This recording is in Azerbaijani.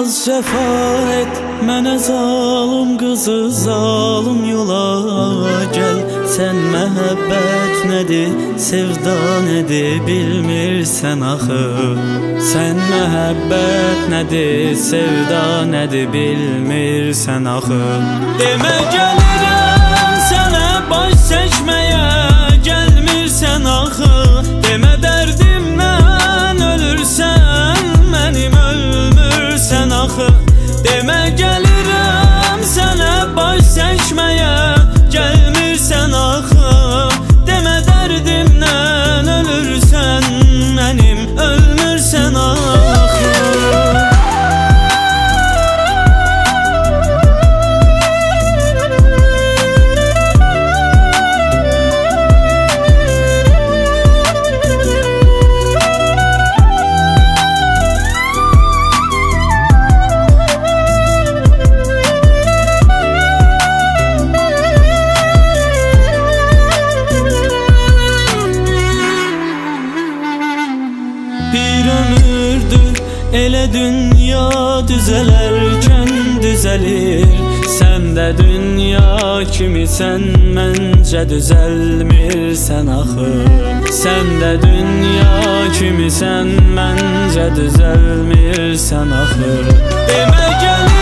az cəfa et mənə zalım qızı, zalım yola gəl. Sən məhəbbət nədir, sevda nədir bilmirsən axı. Sən məhəbbət nədir, sevda nədir bilmirsən axı. Demə gəlirəm sənə baş çəkməyə, gəlmirsən axı. Demə dərdimdən ölürsən, mənim ölmürsən axı. Demə gəlirəm sənə baş çəkməyə, gəlmirsən axı. Demə dərdimdən ölürsən, mənim ölmürsən axı. Bir ömürdür elə dünya düzələrkən düzəlir. Sən də dünya kimisən, məncə düzəlmirsən axı. Sən də dünya kimisən, məncə düzəlmirsən axı. Demə gəl